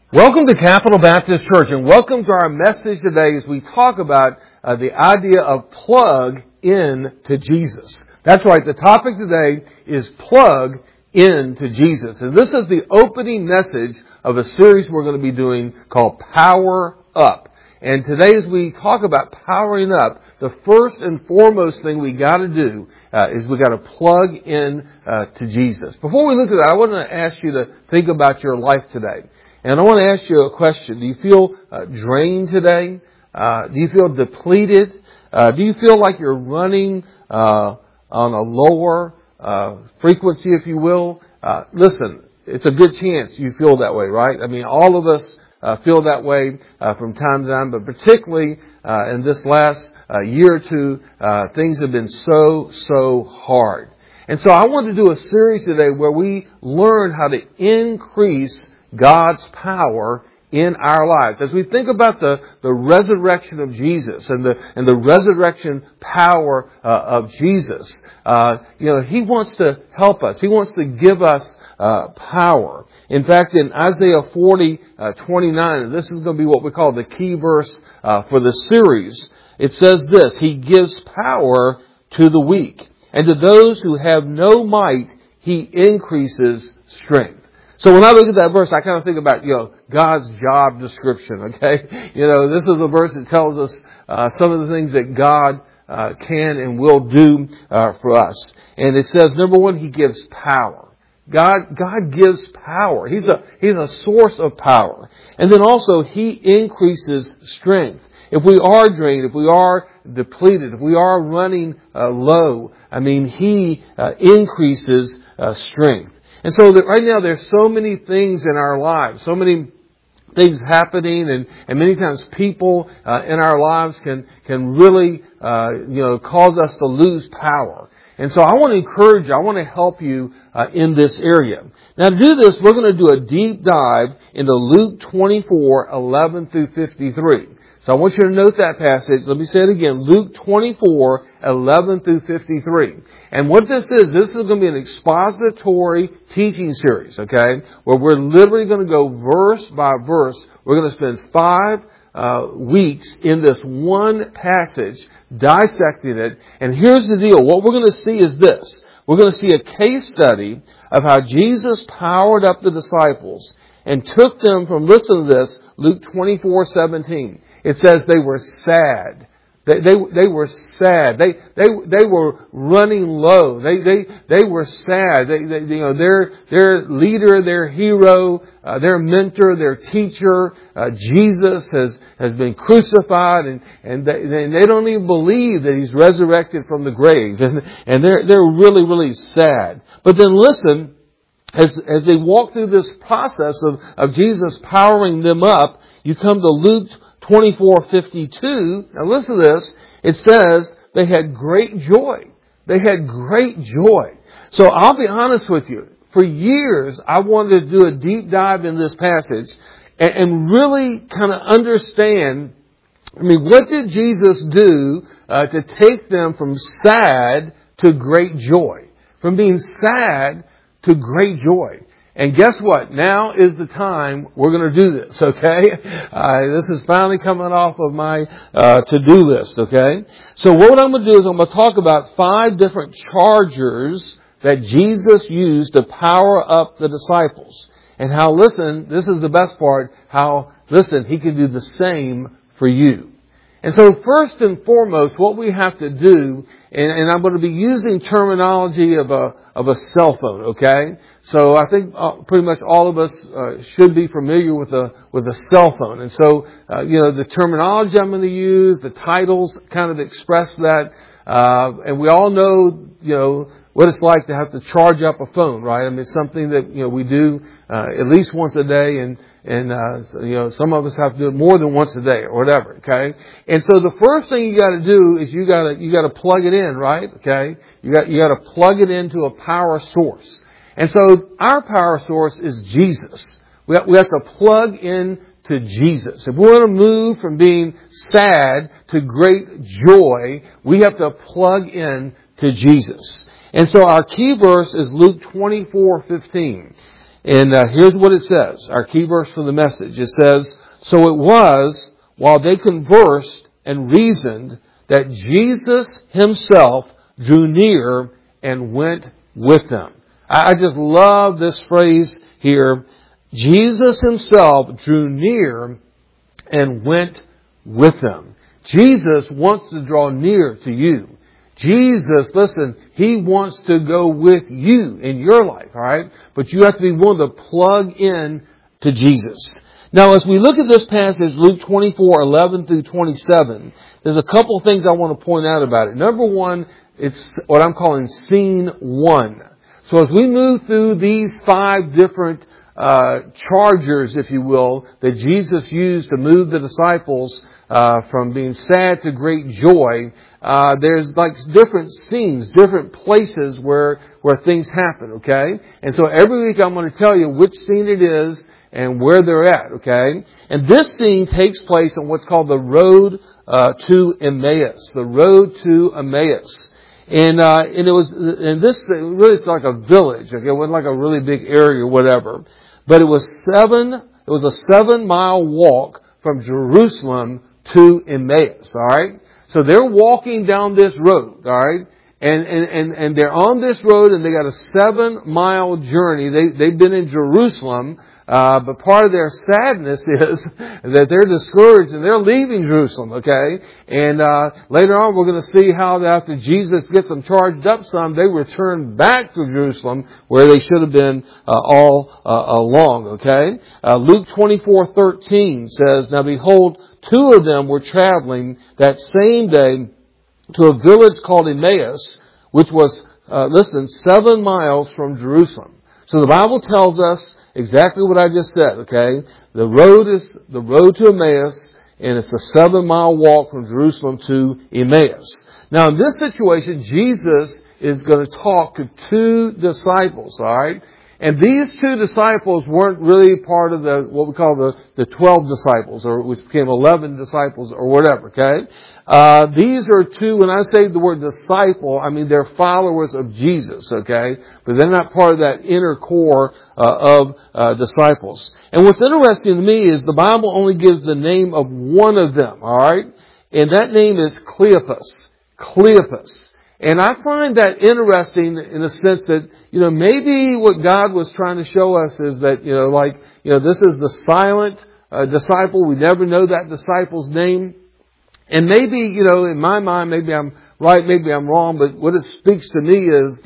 Welcome to Capital Baptist Church, and welcome to our message today as we talk about the idea of plug in to Jesus. That's right, the topic today is plug in to Jesus. And this is the opening message of a series we're going to be doing called Power Up. And today as we talk about powering up, the first and foremost thing we got to do is we got to plug in to Jesus. Before we look at that, I want to ask you to think about your life today. And I want to ask you a question. Do you feel drained today? Do you feel depleted? Do you feel like you're running on a lower frequency, if you will? Listen, it's a good chance you feel that way, right? I mean, all of us feel that way from time to time, but particularly in this last year or two, things have been so hard. And so I want to do a series today where we learn how to increase God's power in our lives. As we think about the resurrection of Jesus and the resurrection power of Jesus, He wants to help us. He wants to give us power. In fact, in Isaiah 40:29, and this is going to be what we call the key verse for the series, it says this: He gives power to the weak, and to those who have no might, He increases strength. So when I look at that verse, I kind of think about, God's job description, okay? This is a verse that tells us some of the things that God can and will do for us. And it says, number one, He gives power. God gives power. He's a source of power. And then also, He increases strength. If we are drained, if we are depleted, if we are running low, He increases strength. And so that right now there's so many things in our lives, so many things happening, and many times people in our lives can really cause us to lose power. And so I want to encourage you, I want to help you in this area. Now to do this, we're going to do a deep dive into Luke 24:11 through 53. So I want you to note that passage. Let me say it again. Luke 24:11 through 53. And what this is going to be an expository teaching series, okay? Where we're literally going to go verse by verse. We're going to spend 5 weeks in this one passage, dissecting it. And here's the deal. What we're going to see is this. We're going to see a case study of how Jesus powered up the disciples and took them from, listen to this, Luke 24:17. It says they were sad. They were sad. They were running low. They were sad. Their leader, their hero, their mentor, their teacher, Jesus has been crucified, and they don't even believe that He's resurrected from the grave, and they're really sad. But then listen, as they walk through this process of Jesus powering them up, you come to Luke 24:52. Now listen to this. It says they had great joy. They had great joy. So I'll be honest with you. For years, I wanted to do a deep dive in this passage and really kind of understand, what did Jesus do to take them from sad to great joy? From being sad to great joy. And guess what? Now is the time we're going to do this, okay? This is finally coming off of my to-do list, okay? So what I'm going to do is I'm going to talk about 5 different chargers that Jesus used to power up the disciples. And how, listen, this is the best part, He can do the same for you. And so first and foremost, what we have to do, and I'm going to be using terminology of a cell phone, okay? So I think pretty much all of us should be familiar with a cell phone. And so, the terminology I'm going to use, the titles kind of express that. And we all know, what it's like to have to charge up a phone, right? It's something that, we do at least once a day, and some of us have to do it more than once a day or whatever, okay? And so the first thing you got to do is you got to plug it in, right? Okay? You got to plug it into a power source. And so our power source is Jesus. We have to plug in to Jesus. If we want to move from being sad to great joy, we have to plug in to Jesus. And so our key verse is Luke 24:15. And here's what it says, our key verse from the Message. It says, "So it was, while they conversed and reasoned, that Jesus Himself drew near and went with them." I just love this phrase here. Jesus Himself drew near and went with them. Jesus wants to draw near to you. Jesus, listen, He wants to go with you in your life, alright? But you have to be willing to plug in to Jesus. Now, as we look at this passage, Luke 24:11 through 27, there's a couple of things I want to point out about it. Number one, it's what I'm calling scene one. So as we move through these 5 different chargers, if you will, that Jesus used to move the disciples from being sad to great joy, there's like different scenes, different places where things happen, okay? And so every week I'm going to tell you which scene it is and where they're at, okay? And this scene takes place on what's called the road to Emmaus. The road to Emmaus. And this really is like a village, okay? It wasn't like a really big area or whatever. But it was a 7-mile walk from Jerusalem to Emmaus, alright? So they're walking down this road, alright? And they're on this road and they got a 7-mile journey. They've been in Jerusalem, but part of their sadness is that they're discouraged and they're leaving Jerusalem, okay? And later on we're going to see how after Jesus gets them charged up some, they return back to Jerusalem where they should have been all along, okay? Luke 24:13 says, "Now behold, 2 of them were traveling that same day to a village called Emmaus, which was, 7 miles from Jerusalem." So the Bible tells us exactly what I just said, okay? The road is the road to Emmaus, and it's a 7-mile walk from Jerusalem to Emmaus. Now in this situation, Jesus is going to talk to 2 disciples, alright? And these 2 disciples weren't really part of what we call the 12 disciples, or which became 11 disciples, or whatever, okay? These are 2, when I say the word disciple, I mean they're followers of Jesus, okay? But they're not part of that inner core of disciples. And what's interesting to me is the Bible only gives the name of one of them, alright? And that name is Cleopas. Cleopas. And I find that interesting in the sense that, maybe what God was trying to show us is that, this is the silent disciple. We never know that disciple's name. And maybe, in my mind, maybe I'm right, maybe I'm wrong, but what it speaks to me is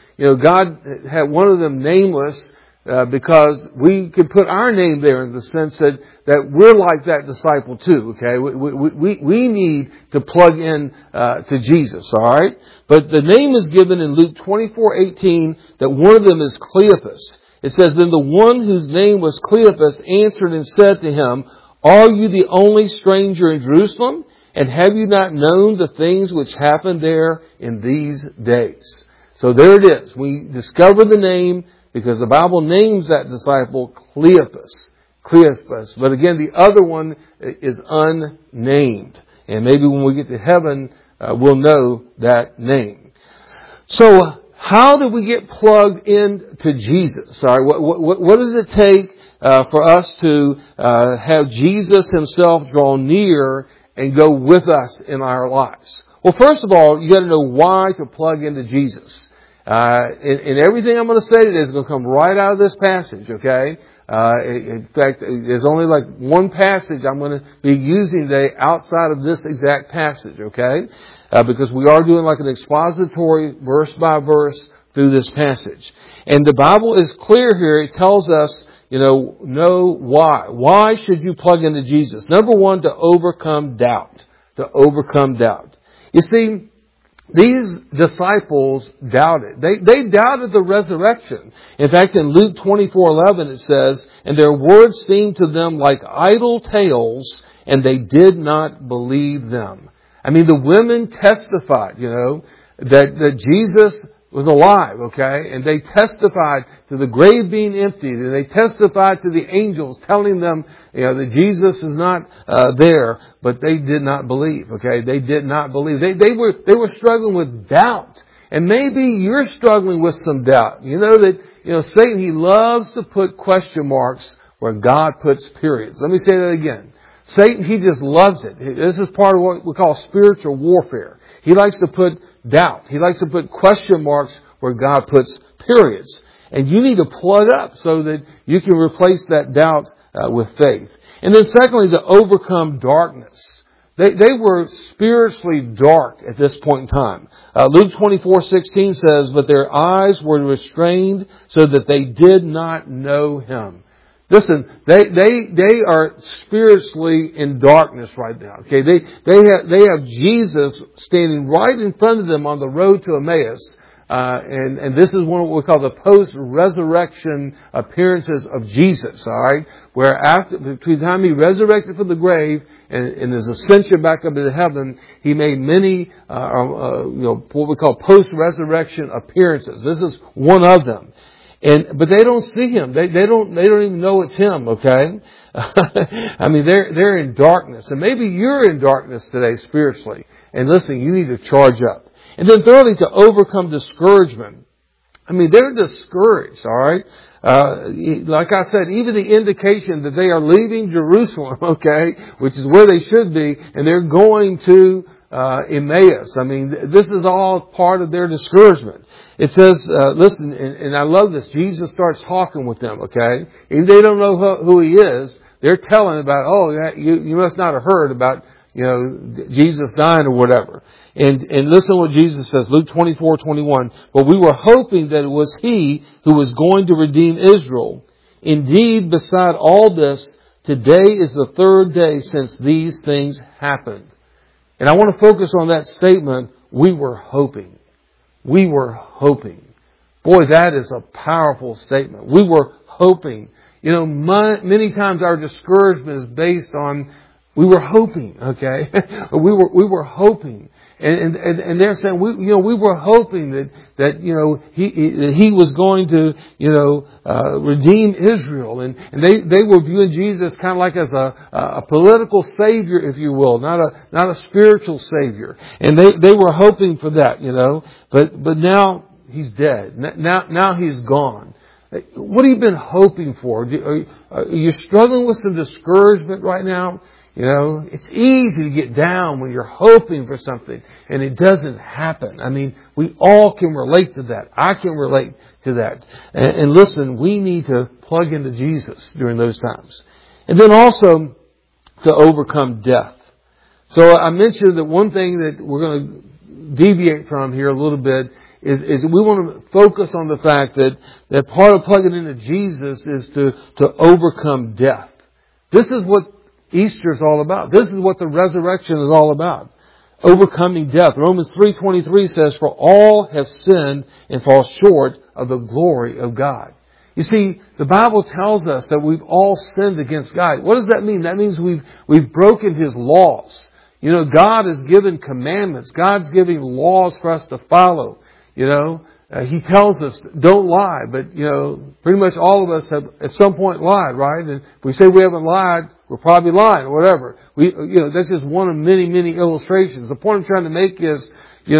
God had one of them nameless, because we could put our name there in the sense that we're like that disciple too, okay? We need to plug in, to Jesus, alright? But the name is given in Luke 24:18 that one of them is Cleopas. It says, "Then the one whose name was Cleopas answered and said to him, 'Are you the only stranger in Jerusalem? And have you not known the things which happened there in these days?'" So there it is. We discover the name because the Bible names that disciple Cleopas. Cleopas. But again, the other one is unnamed. And maybe when we get to heaven, we'll know that name. So how do we get plugged into Jesus? All right, what does it take for us to have Jesus Himself draw near and go with us in our lives? Well, first of all, you got to know why to plug into Jesus. And everything I'm going to say today is going to come right out of this passage, okay? In fact, there's only one passage I'm going to be using today outside of this exact passage, okay? Because we are doing an expository verse by verse through this passage. And the Bible is clear here. It tells us, know why. Why should you plug into Jesus? Number one, to overcome doubt. To overcome doubt. You see, these disciples doubted. They doubted the resurrection. In fact, in Luke 24:11 it says, "And their words seemed to them like idle tales, and they did not believe them." I mean, the women testified, that Jesus was alive, okay? And they testified to the grave being emptied, and they testified to the angels telling them, that Jesus is not there, but they did not believe, okay? They did not believe. They were struggling with doubt. And maybe you're struggling with some doubt. You know that, Satan, he loves to put question marks where God puts periods. Let me say that again. Satan, he just loves it. This is part of what we call spiritual warfare. He likes to put doubt. He likes to put question marks where God puts periods. And you need to plug up so that you can replace that doubt with faith. And then secondly, to overcome darkness. They were spiritually dark at this point in time. Luke 24:16 says, but their eyes were restrained so that they did not know Him. Listen, they are spiritually in darkness right now. Okay, they have Jesus standing right in front of them on the road to Emmaus. And this is what we call the post-resurrection appearances of Jesus, alright? Where between the time He resurrected from the grave and His ascension back up into heaven, He made many, what we call post-resurrection appearances. This is one of them. But they don't see Him. They don't even know it's Him, okay? I mean, they're in darkness. And maybe you're in darkness today spiritually. And listen, you need to charge up. And then thirdly, to overcome discouragement. I mean, they're discouraged, alright? Like I said, even the indication that they are leaving Jerusalem, okay, which is where they should be, and they're going to Emmaus. I mean, this is all part of their discouragement. It says, listen, and I love this, Jesus starts talking with them, okay? If they don't know who He is, they're telling about, you must not have heard about, Jesus dying or whatever. And listen to what Jesus says, Luke 24:21. But we were hoping that it was He who was going to redeem Israel. Indeed, beside all this, today is the third day since these things happened. And I want to focus on that statement, we were hoping. We were hoping. Boy, that is a powerful statement. We were hoping. Many times our discouragement is based on we were hoping, okay? we were hoping. And they're saying, we were hoping that He was going to, redeem Israel. And they were viewing Jesus kind of like as a political savior, if you will, not a spiritual savior. And they were hoping for that, but now He's dead. Now He's gone. What have you been hoping for? Are you struggling with some discouragement right now? It's easy to get down when you're hoping for something and it doesn't happen. I mean, we all can relate to that. I can relate to that. And listen, we need to plug into Jesus during those times. And then also to overcome death. So I mentioned that one thing that we're going to deviate from here a little bit is we want to focus on the fact that part of plugging into Jesus is to overcome death. This is what Easter is all about. This is what the resurrection is all about. Overcoming death. Romans 3:23 says, for all have sinned and fall short of the glory of God. You see, the Bible tells us that we've all sinned against God. What does that mean? That means we've broken His laws. God has given commandments. God's giving laws for us to follow. He tells us, don't lie, but, pretty much all of us have at some point lied, right? And if we say we haven't lied, we're probably lying or whatever. That's just one of many, many illustrations. The point I'm trying to make is,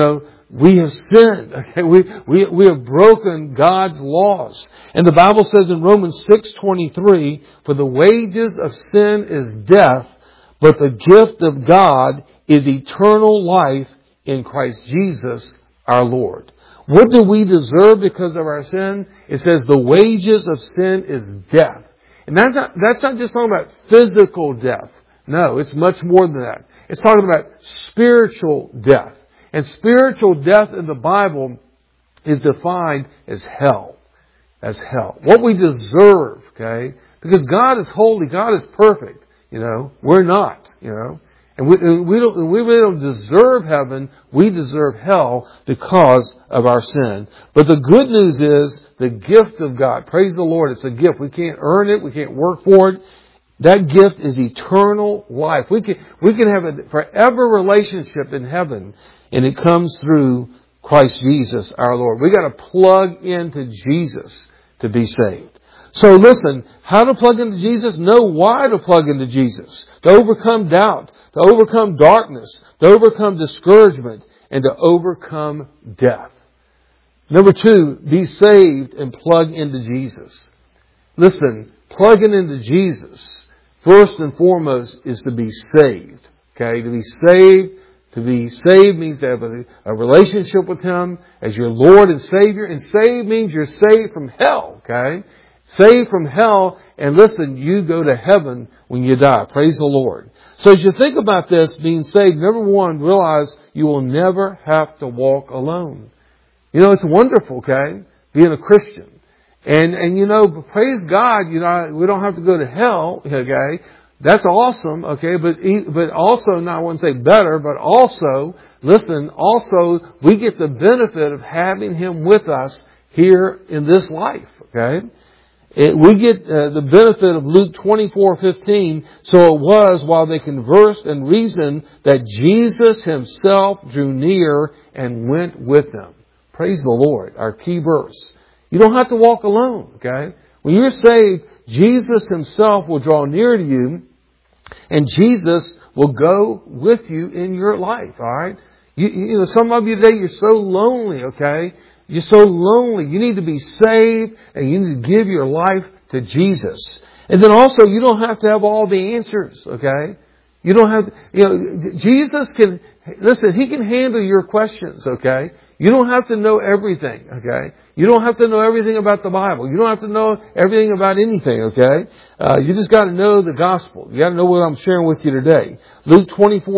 we have sinned. Okay? We have broken God's laws. And the Bible says in Romans 6:23, for the wages of sin is death, but the gift of God is eternal life in Christ Jesus our Lord. What do we deserve because of our sin? It says the wages of sin is death. And that's not just talking about physical death. No, it's much more than that. It's talking about spiritual death. And spiritual death in the Bible is defined as hell. As hell. What we deserve, okay? Because God is holy, God is perfect. We're not, And we really don't deserve heaven. We deserve hell because of our sin. But the good news is the gift of God. Praise the Lord. It's a gift. We can't earn it. We can't work for it. That gift is eternal life. We can have a forever relationship in heaven. And it comes through Christ Jesus our Lord. We got to plug into Jesus to be saved. So listen, how to plug into Jesus? Know why to plug into Jesus. To overcome doubt, to overcome darkness, to overcome discouragement, and to overcome death. Number 2, be saved and plug into Jesus. Listen, plugging into Jesus, first and foremost, is to be saved. Okay? To be saved means to have a relationship with Him as your Lord and Savior. And saved means you're saved from hell. Okay? Saved from hell. And listen, you go to heaven when you die. Praise the Lord. So as you think about this, being saved, number 1, realize you will never have to walk alone. You know, it's wonderful, okay? Being a Christian. And you know, praise God, you know, we don't have to go to hell, okay? That's awesome, okay? But also, not I wouldn't say better, but also, listen, also, we get the benefit of having Him with us here in this life, okay? We get the benefit of Luke 24:15. So it was while they conversed and reasoned that Jesus Himself drew near and went with them. Praise the Lord. Our key verse. You don't have to walk alone, okay? When you're saved, Jesus Himself will draw near to you, and Jesus will go with you in your life, alright? You know, some of you today, you're so lonely, okay? You're so lonely. You need to be saved, and you need to give your life to Jesus. And then also, you don't have to have all the answers, okay? You don't have, you know, Jesus can, listen, He can handle your questions, okay? You don't have to know everything, okay? You don't have to know everything about the Bible. You don't have to know everything about anything, okay? You just got to know the gospel. You got to know what I'm sharing with you today. Luke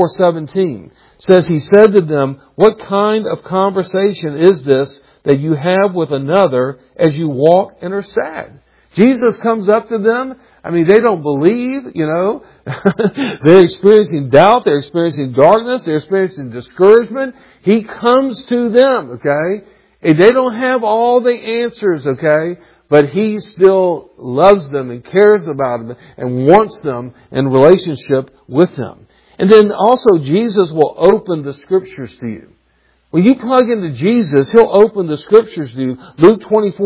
24:17 says, He said to them, what kind of conversation is this that you have with another as you walk and are sad? Jesus comes up to them. I mean, they don't believe, you know. They're experiencing doubt. They're experiencing darkness. They're experiencing discouragement. He comes to them, okay? And they don't have all the answers, okay? But He still loves them and cares about them and wants them in relationship with them. And then also Jesus will open the Scriptures to you. When you plug into Jesus, He'll open the Scriptures to you. Luke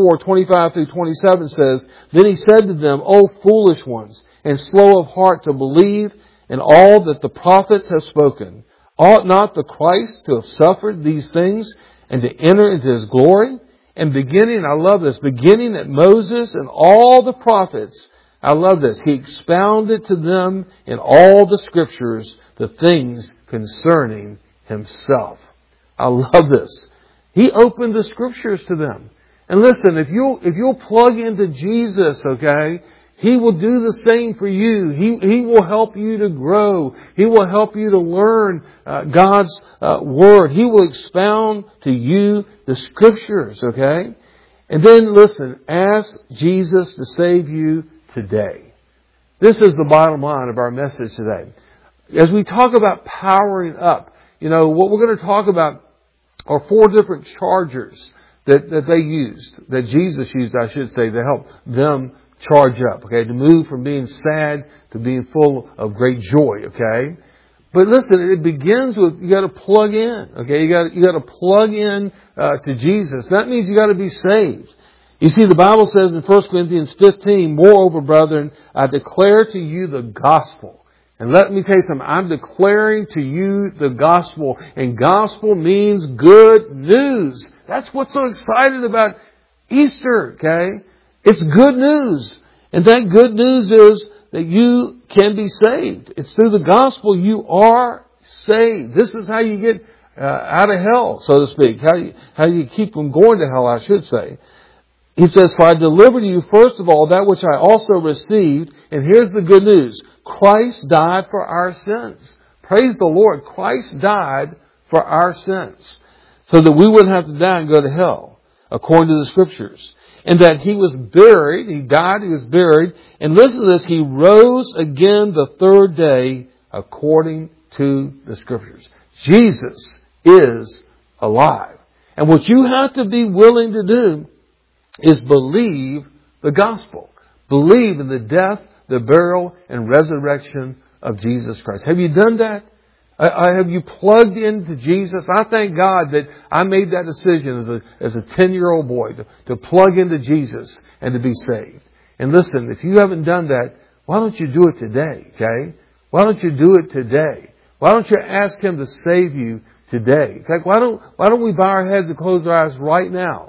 24:25-27 says, Then He said to them, O foolish ones, and slow of heart to believe in all that the prophets have spoken. Ought not the Christ to have suffered these things and to enter into His glory? And beginning, I love this, beginning at Moses and all the prophets, I love this, He expounded to them in all the Scriptures the things concerning Himself. I love this. He opened the Scriptures to them. And listen, if you'll plug into Jesus, okay, He will do the same for you. He will help you to grow. He will help you to learn God's Word. He will expound to you the Scriptures, okay? And then listen, ask Jesus to save you today. This is the bottom line of our message today. As we talk about powering up, you know, what we're going to talk about are 4 different chargers that they used, that Jesus used, I should say, to help them charge up, okay, to move from being sad to being full of great joy, okay? But listen, it begins with, you got to plug in, okay? You got to plug in to Jesus. That means you got to be saved. You see, the Bible says in 1 Corinthians 15, Moreover, brethren, I declare to you the gospel. And let me tell you something. I'm declaring to you the gospel. And gospel means good news. That's what's so exciting about Easter, okay? It's good news. And that good news is that you can be saved. It's through the gospel you are saved. This is how you get out of hell, so to speak. How you keep from going to hell, I should say. He says, For I delivered to you first of all that which I also received. And here's the good news. Christ died for our sins. Praise the Lord. Christ died for our sins. So that we wouldn't have to die and go to hell, according to the Scriptures. And that He was buried. He died, He was buried. And listen to this. He rose again the 3rd day, according to the Scriptures. Jesus is alive. And what you have to be willing to do is believe the gospel. Believe in the death, the burial, and resurrection of Jesus Christ. Have you done that? Have you plugged into Jesus? I thank God that I made that decision as a 10-year-old boy to plug into Jesus and to be saved. And listen, if you haven't done that, why don't you do it today, okay? Why don't you do it today? Why don't you ask Him to save you today? In fact, why don't we bow our heads and close our eyes right now?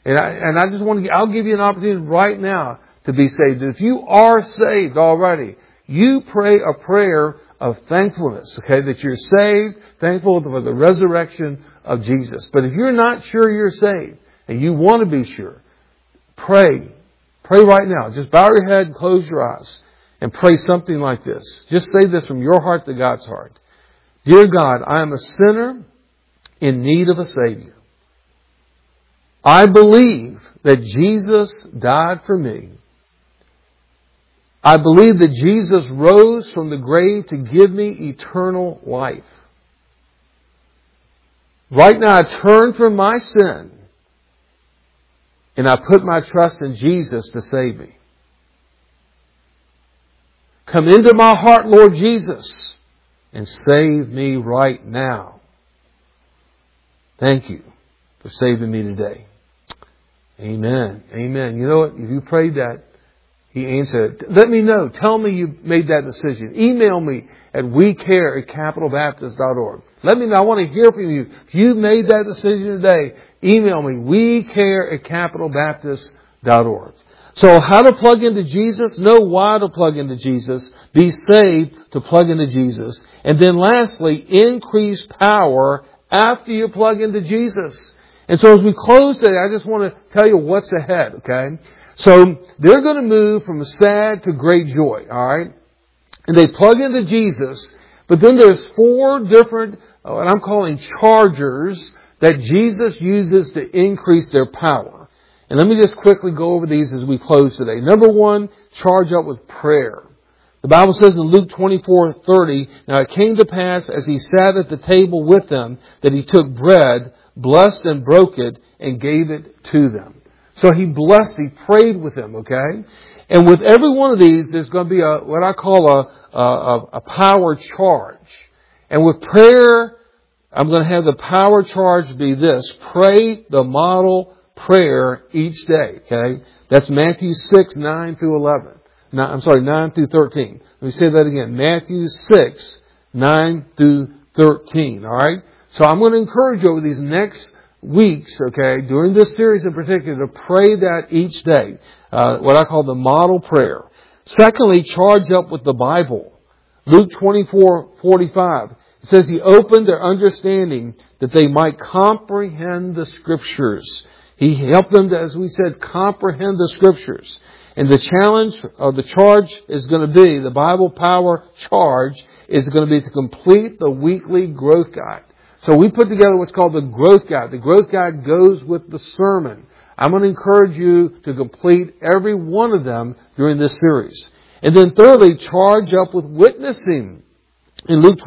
And I just want to, I'll give you an opportunity right now to be saved. If you are saved already, you pray a prayer of thankfulness, okay, that you're saved, thankful for the resurrection of Jesus. But if you're not sure you're saved and you want to be sure, pray. Pray right now. Just bow your head and close your eyes and pray something like this. Just say this from your heart to God's heart. Dear God, I am a sinner in need of a Savior. I believe that Jesus died for me. I believe that Jesus rose from the grave to give me eternal life. Right now I turn from my sin and I put my trust in Jesus to save me. Come into my heart, Lord Jesus, and save me right now. Thank you for saving me today. Amen. Amen. You know what? If you prayed that, He answered it. Let me know. Tell me you made that decision. Email me at wecare@capitalbaptist.org. Let me know. I want to hear from you. If you made that decision today, email me, wecare@capitalbaptist.org. So how to plug into Jesus? Know why to plug into Jesus. Be saved to plug into Jesus. And then lastly, increase power after you plug into Jesus. And so as we close today, I just want to tell you what's ahead, okay? So they're going to move from sad to great joy, alright? And they plug into Jesus, but then there's 4 different, what I'm calling chargers, that Jesus uses to increase their power. And let me just quickly go over these as we close today. Number 1, charge up with prayer. The Bible says in Luke 24:30, now it came to pass as He sat at the table with them that He took bread, blessed and broke it, and gave it to them. So He blessed, He prayed with them, okay? And with every one of these, there's going to be what I call a power charge. And with prayer, I'm going to have the power charge be this. Pray the model prayer each day, okay? That's Matthew 6:9 through 11. 9 through 13. Let me say that again. Matthew 6:9 through 13, alright? So I'm going to encourage you over these next weeks, okay, during this series in particular, to pray that each day. What I call the model prayer. Secondly, charge up with the Bible. Luke 24:45. It says He opened their understanding that they might comprehend the Scriptures. He helped them to, as we said, comprehend the Scriptures. And the challenge, or the charge is going to be, the Bible power charge is going to be to complete the weekly growth guide. So we put together what's called the growth guide. The growth guide goes with the sermon. I'm going to encourage you to complete every one of them during this series. And then thirdly, charge up with witnessing. In Luke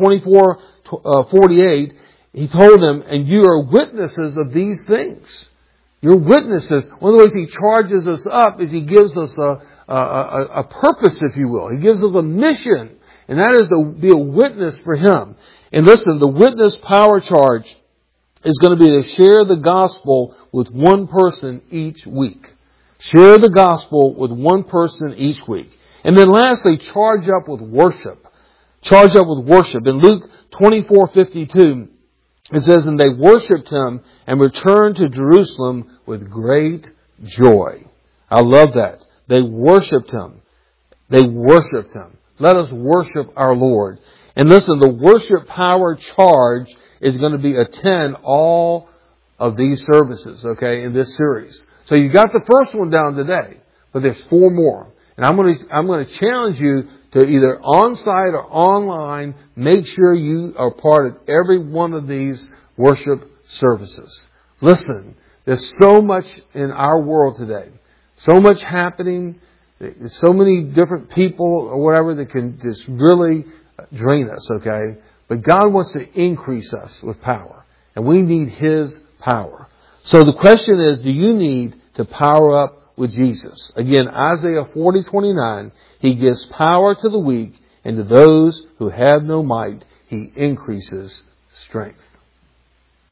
24:48, He told them, and you are witnesses of these things. You're witnesses. One of the ways He charges us up is He gives us a purpose, if you will. He gives us a mission. And that is to be a witness for Him. And listen, the witness power charge is going to be to share the gospel with one person each week. Share the gospel with one person each week. And then lastly, charge up with worship. Charge up with worship. In Luke 24:52, it says, and they worshipped Him and returned to Jerusalem with great joy. I love that. They worshipped Him. They worshipped Him. Let us worship our Lord. And listen, the worship power charge is going to be attend all of these services, okay, in this series. So you got the first one down today, but there's 4 more. And I'm going to challenge you to either on-site or online, make sure you are part of every one of these worship services. Listen, there's so much in our world today. So much happening. There's so many different people or whatever that can just really drain us, okay? But God wants to increase us with power. And we need His power. So the question is, do you need to power up with Jesus? Again, Isaiah 40:29, He gives power to the weak, and to those who have no might, He increases strength.